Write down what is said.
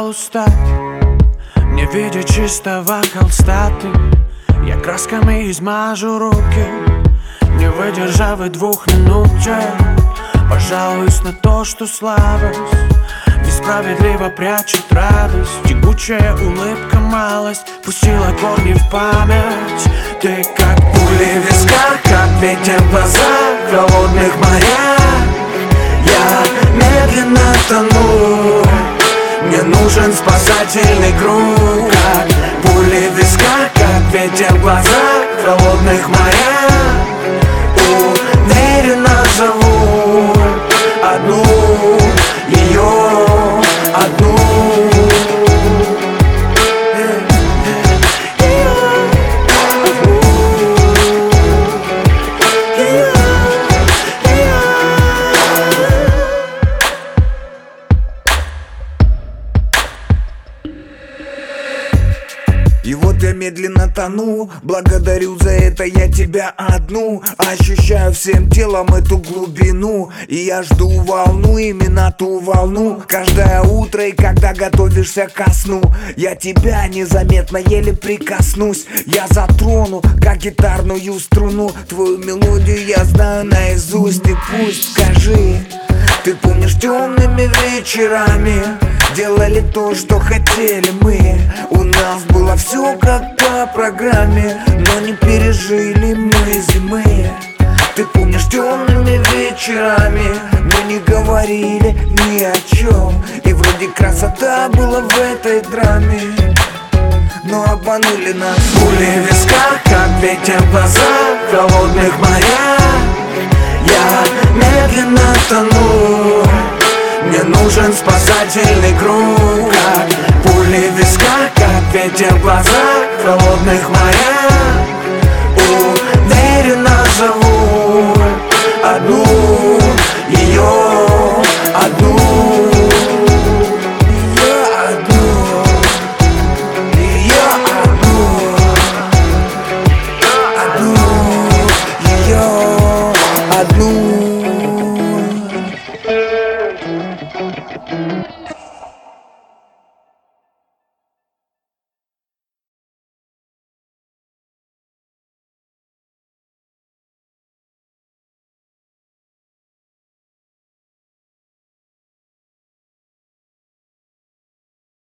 устать. Не видя чистого холста ты, я красками измажу руки. Не выдержав и 2 минут я пожалуюсь на то, что слабость несправедливо прячет радость. Тягучая улыбка малость пустила корни в память. Ты как пули в висках, как ветер в глазах, в холодных морях. Я медленно тону, мне нужен спасательный круг. Как пули в висках, как ветер в глазах, в холодных морях. Уверенно зову одну, ее одну. И вот я медленно тону, благодарю за это я тебя одну. Ощущаю всем телом эту глубину, и я жду волну, именно ту волну. Каждое утро и когда готовишься ко сну, я тебя незаметно еле прикоснусь. Я затрону, как гитарную струну, твою мелодию я знаю наизусть. И пусть скажи, ты помнишь темными вечерами делали то, что хотели мы. У нас было все как по программе, но не пережили мы зимы. Ты помнишь темными вечерами мы не говорили ни о чем, и вроде красота была в этой драме, но обманули нас. Пули в висках, как ветер в глазах, в холодных морях. Я медленно тону, мне нужен спасательный круг. Как пули в висках, как ветер в